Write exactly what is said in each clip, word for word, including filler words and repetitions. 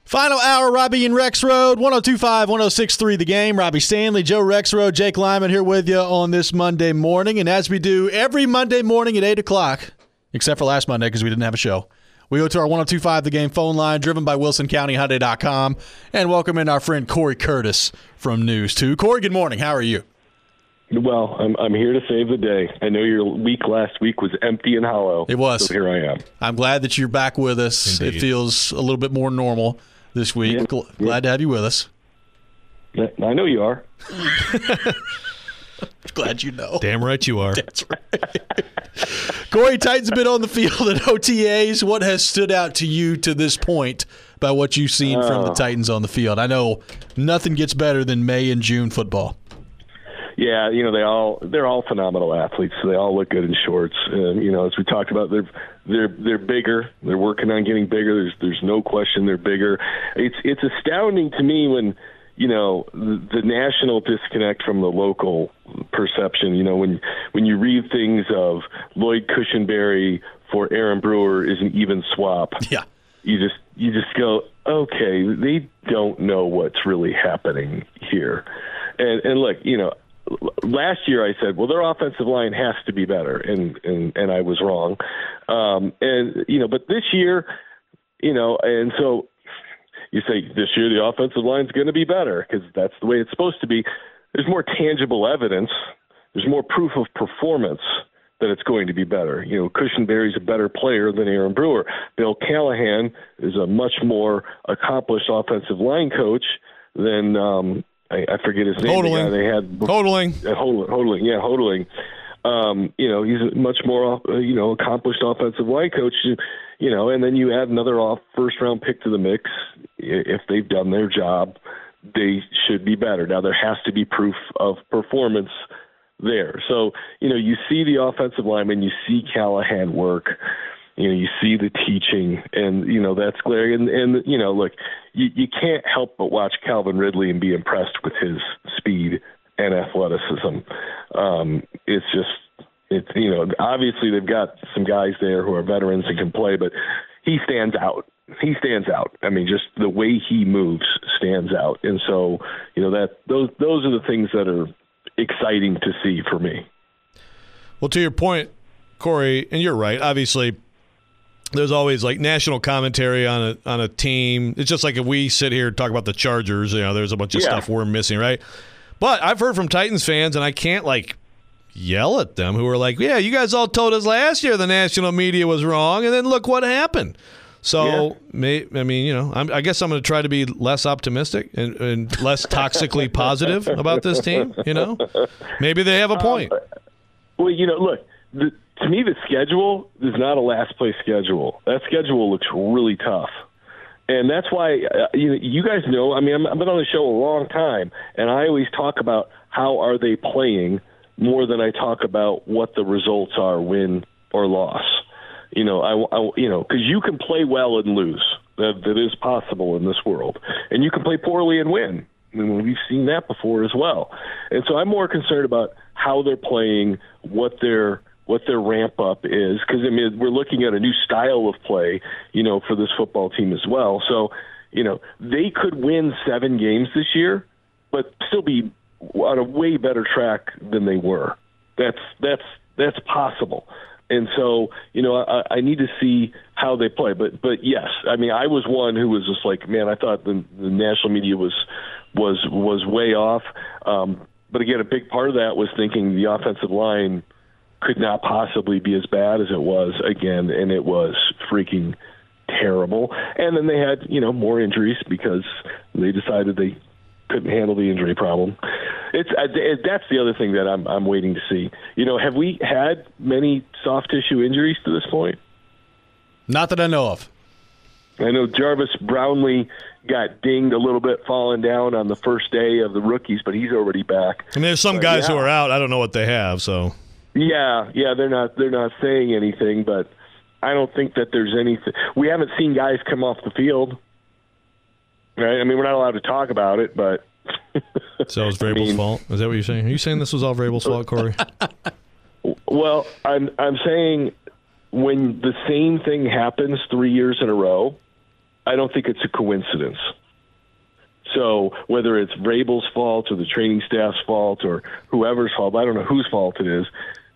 Final hour, Robbie and Rexroad, one oh two point five, one oh six point three The Game. Robbie Stanley, Joe Rexroad, Jake Lyman here with you on this Monday morning. And as we do every Monday morning at eight o'clock, except for last Monday because we didn't have a show, we go to our one oh two point five The Game phone line, driven by Wilson County Hyundai dot com, and welcome in our friend Corey Curtis from News two. Corey, good morning. How are you? Well, I'm I'm here to save the day. I know your week last week was empty and hollow. It was. So here I am. I'm glad that you're back with us. Indeed. It feels a little bit more normal this week. Yeah, Glad yeah. to have you with us. I know you are. Glad you know. Damn right you are. That's right. Corey, Titans have been on the field at O T As. What has stood out to you to this point about what you've seen from the Oh. Titans on the field? I know nothing gets better than May and June football. Yeah, you know they all they're all phenomenal athletes. So they all look good in shorts. And you know, as we talked about, they're they're they're bigger. They're working on getting bigger. There's there's no question they're bigger. It's it's astounding to me when you know the, the national disconnect from the local perception. You know, when when you read things of Lloyd Cushenberry for Aaron Brewer is an even swap. Yeah. You just you just go, okay, they don't know what's really happening here. And and look, you know, last year I said, well, their offensive line has to be better, and and, and I was wrong. Um, and you know, but this year, you know, and so you say this year the offensive line's going to be better because that's the way it's supposed to be. There's more tangible evidence. There's more proof of performance that it's going to be better. You know, Cushenberry's a better player than Aaron Brewer. Bill Callahan is a much more accomplished offensive line coach than um, I, I forget his name. Hodling. The guy they had Hodling. uh, Hodling. Hodling. Yeah, Hodling. Um, you know, he's a much more uh, you know accomplished offensive line coach. You know, and then you add another off first round pick to the mix. If they've done their job, they should be better. Now there has to be proof of performance there. So, you know, you see the offensive lineman, you see Callahan work, you know, you see the teaching, and, you know, that's glaring. And, and you know, look, you, you can't help but watch Calvin Ridley and be impressed with his speed and athleticism. Um, it's just, it's, you know, obviously they've got some guys there who are veterans and can play, but he stands out. He stands out. I mean, just the way he moves stands out. And so, you know, that those those are the things that are exciting to see for me. Well, to your point, Corey, and you're right, obviously there's always like national commentary on a on a team. It's just like if we sit here and talk about the Chargers, you know, there's a bunch of Yeah. stuff we're missing, right? But I've heard from Titans fans, and I can't like yell at them, who are like, yeah, you guys all told us last year the national media was wrong, and then look what happened. So, Yeah. may, I mean, you know, I'm, I guess I'm going to try to be less optimistic and, and less toxically positive about this team, you know? Maybe they have a point. Um, well, you know, look, the, to me the schedule is not a last-place schedule. That schedule looks really tough. And that's why, uh, you, you guys know, I mean, I'm, I've been on the show a long time, and I always talk about how are they playing more than I talk about what the results are, win or loss. You know, I, I you know, because you can play well and lose. That that is possible in this world, and you can play poorly and win. I mean, we've seen that before as well. And so I'm more concerned about how they're playing, what their what their ramp up is, because I mean we're looking at a new style of play, you know, for this football team as well. So, you know, they could win seven games this year, but still be on a way better track than they were. That's that's that's possible. And so, you know, I, I need to see how they play. But, but yes, I mean, I was one who was just like, man, I thought the, the national media was was was way off. Um, but again, a big part of that was thinking the offensive line could not possibly be as bad as it was again, and it was freaking terrible. And then they had, you know, more injuries because they decided they couldn't handle the injury problem. It's uh, that's the other thing that I'm I'm waiting to see. You know, have we had many soft tissue injuries to this point? Not that I know of. I know Jarvis Brownlee got dinged a little bit falling down on the first day of the rookies, but he's already back. And there's some But, guys yeah. who are out. I don't know what they have, so. Yeah, yeah, they're not they're not saying anything, but I don't think that there's anything. We haven't seen guys come off the field, right? I mean, we're not allowed to talk about it, but. So it's Vrabel's I mean, fault? Is that what you're saying? Are you saying this was all Vrabel's fault, Corey? Well, I'm I'm saying when the same thing happens three years in a row, I don't think it's a coincidence. So whether it's Vrabel's fault or the training staff's fault or whoever's fault, I don't know whose fault it is.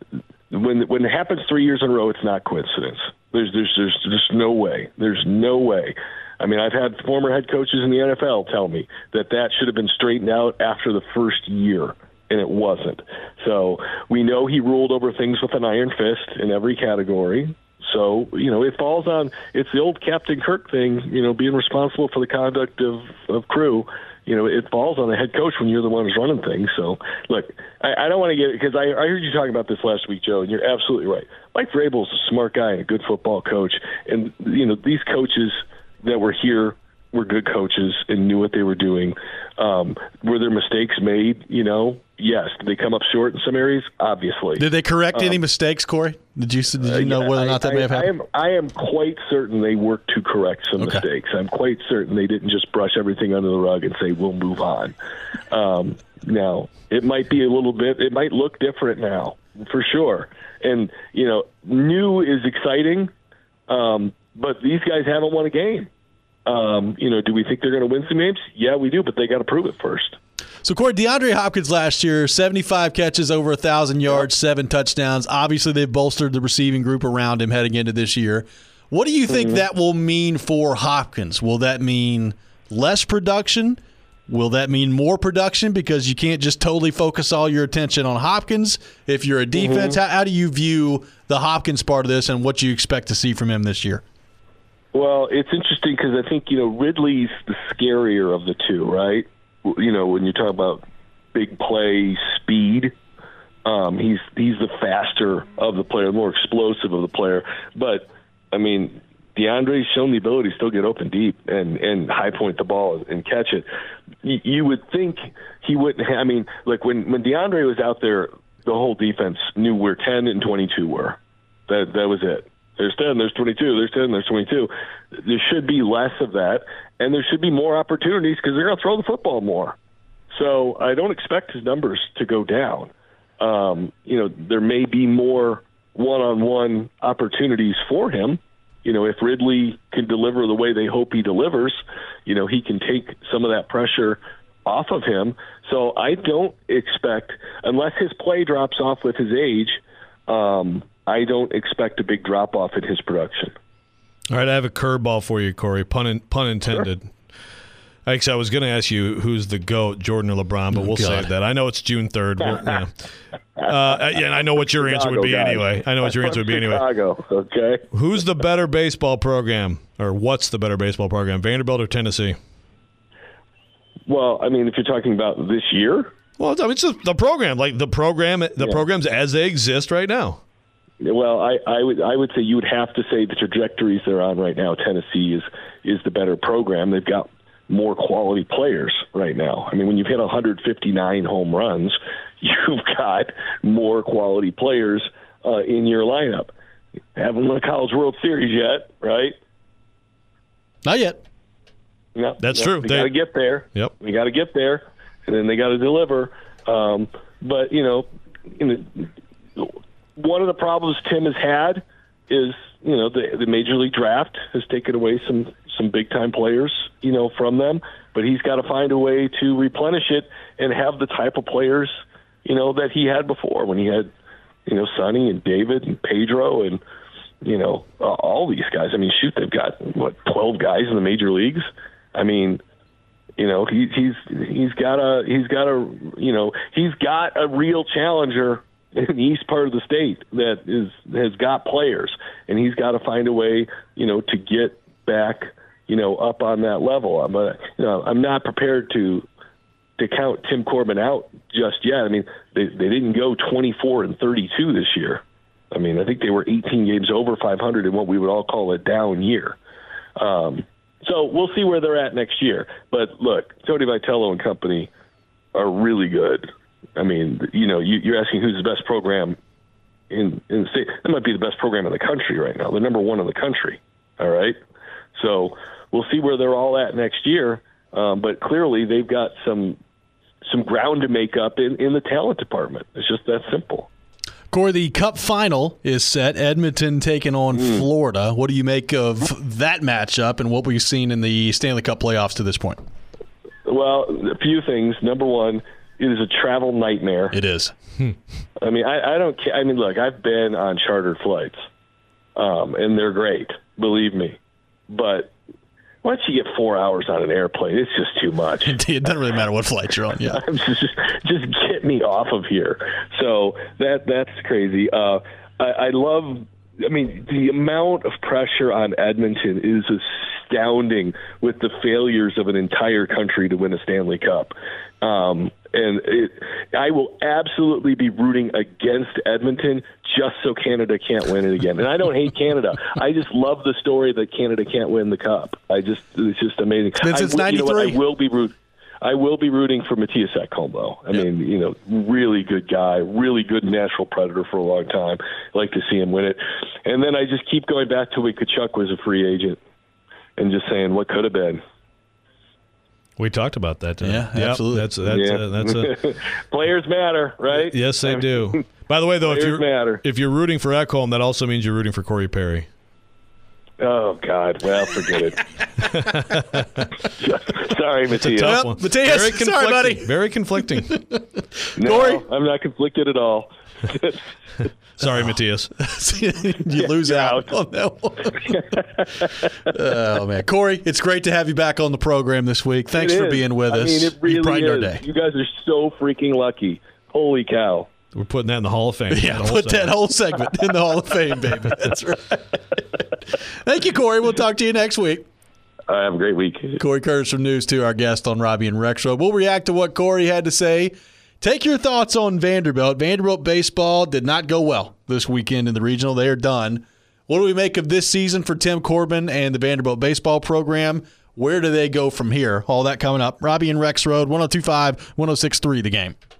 When when it happens three years in a row, it's not coincidence. There's there's there's just no way. There's no way. I mean, I've had former head coaches in the N F L tell me that that should have been straightened out after the first year, and it wasn't. So we know he ruled over things with an iron fist in every category. So, you know, it falls on – it's the old Captain Kirk thing, you know, being responsible for the conduct of, of crew. You know, it falls on the head coach when you're the one who's running things. So, look, I, I don't want to get – because I, I heard you talking about this last week, Joe, and you're absolutely right. Mike Vrabel's a smart guy and a good football coach. And, you know, these coaches that were here were good coaches and knew what they were doing. Um, were there mistakes made? You know, yes. Did they come up short in some areas? Obviously. Did they correct um, any mistakes, Corey? Did you did you know uh, yeah, whether or not that I, may have happened? I am, I am quite certain they worked to correct some Okay. mistakes. I'm quite certain they didn't just brush everything under the rug and say, we'll move on. Um, now, it might be a little bit, it might look different now, for sure. And, you know, new is exciting, um, but these guys haven't won a game. Um, you know, do we think they're going to win some games? Yeah, we do, but they got to prove it first. So, Corey, DeAndre Hopkins last year, seventy-five catches, over one thousand yards, seven touchdowns. Obviously, they've bolstered the receiving group around him heading into this year. What do you think mm-hmm. that will mean for Hopkins? Will that mean less production? Will that mean more production because you can't just totally focus all your attention on Hopkins if you're a defense? Mm-hmm. How, how do you view the Hopkins part of this and what you expect to see from him this year? Well, it's interesting because I think, you know, Ridley's the scarier of the two, right? You know, when you talk about big play speed, um, he's he's the faster of the player, the more explosive of the player. But, I mean, DeAndre's shown the ability to still get open deep and, and high point the ball and catch it. You, you would think he wouldn't have, I mean, like when, when DeAndre was out there, the whole defense knew where ten and twenty-two were. That that was it. There's ten, there's twenty-two, there's ten, there's twenty-two. There should be less of that, and there should be more opportunities because they're going to throw the football more. So I don't expect his numbers to go down. Um, you know, there may be more one-on-one opportunities for him. You know, if Ridley can deliver the way they hope he delivers, you know, he can take some of that pressure off of him. So I don't expect, unless his play drops off with his age, um, I don't expect a big drop-off in his production. All right, I have a curveball for you, Corey, pun, in, pun intended. Sure. Actually, I was going to ask you who's the GOAT, Jordan or LeBron, but oh, we'll God. save that. I know it's June third. We'll, yeah. Uh, yeah, I know what your Chicago answer would be guys. anyway. I know what your answer would be anyway. Chicago, okay. Who's the better baseball program, or what's the better baseball program, Vanderbilt or Tennessee? Well, I mean, if you're talking about this year, well, I mean, it's just the program, like the program, the yeah. programs as they exist right now. Well, I, I would I would say you would have to say the trajectories they're on right now. Tennessee is is the better program. They've got more quality players right now. I mean, when you've hit one hundred fifty-nine home runs, you've got more quality players uh, in your lineup. Haven't won a College World Series yet, right? Not yet. No, that's no, true. We they got to get there. Yep. We got to get there, and then they got to deliver. Um, but you know, in the, one of the problems Tim has had is, you know, the, the Major League Draft has taken away some, some big-time players, you know, from them. But he's got to find a way to replenish it and have the type of players, you know, that he had before when he had, you know, Sonny and David and Pedro and, you know, uh, all these guys. I mean, shoot, they've got, what, twelve guys in the major leagues? I mean, you know, he, he's he's got a he's got a you know he's got a real challenger in the east part of the state that is has got players, and he's got to find a way, you know, to get back, you know, up on that level. I'm a, you know, I'm not prepared to to count Tim Corbin out just yet. I mean, they they didn't go twenty-four and thirty-two this year. I mean, I think they were eighteen games over five hundred in what we would all call a down year. Um, so we'll see where they're at next year. But look, Tony Vitello and company are really good. I mean, you know, you, you're asking who's the best program in, in the state. That might be the best program in the country right now. They're number one in the country. All right. So we'll see where they're all at next year. Um, but clearly they've got some some ground to make up in, in the talent department. It's just that simple. Corey, the Cup final is set. Edmonton taking on mm. Florida. What do you make of that matchup and what we've seen in the Stanley Cup playoffs to this point? Well, a few things. Number one, it is a travel nightmare. It is. I mean, I, I don't care. I mean, look, I've been on chartered flights, um, and they're great, believe me. But once you get four hours on an airplane, it's just too much. It doesn't really matter what flight you're on. Yeah, just, just get me off of here. So that that's crazy. Uh, I, I love. I mean, the amount of pressure on Edmonton is astounding with the failures of an entire country to win a Stanley Cup. Um, and it, I will absolutely be rooting against Edmonton just so Canada can't win it again. And I don't hate Canada. I just love the story that Canada can't win the Cup. I just it's just amazing. It's been since ninety-three. You know what, I will be rooting. I will be rooting for Matthias Ekholm, though. I yep. mean, you know, really good guy, really good natural predator for a long time. I like to see him win it. And then I just keep going back to when Tkachuk was a free agent and just saying what could have been. We talked about that today. Yeah, yep, absolutely. That's that's yeah. uh, that's a, players matter, right? Yes, they do. By the way, though, if you're matter. if you're rooting for Ekholm, that also means you're rooting for Corey Perry. Oh God! Well, forget it. Sorry, Matthias. Tough one. Matthias, Very sorry, buddy. Very conflicting. No, Corey? I'm not conflicted at all. Sorry, Matthias. you Yeah, lose you're out out. on that one. Oh man, Corey, it's great to have you back on the program this week. Thanks It for is. being with I us. mean, it You really brightened our is. day. You guys are so freaking lucky. Holy cow! We're putting that in the Hall of Fame. Yeah, that put that segment. whole segment in the Hall of Fame, baby. That's right. Thank you, Corey. We'll talk to you next week. Uh, have a great week. Corey Curtis from News two, our guest on Robbie and Rexroad. We'll react to what Corey had to say. Take your thoughts on Vanderbilt. Vanderbilt baseball did not go well this weekend in the regional. They are done. What do we make of this season for Tim Corbin and the Vanderbilt baseball program? Where do they go from here? All that coming up. Robbie and Rexroad, one oh two point five, one oh six point three The Game.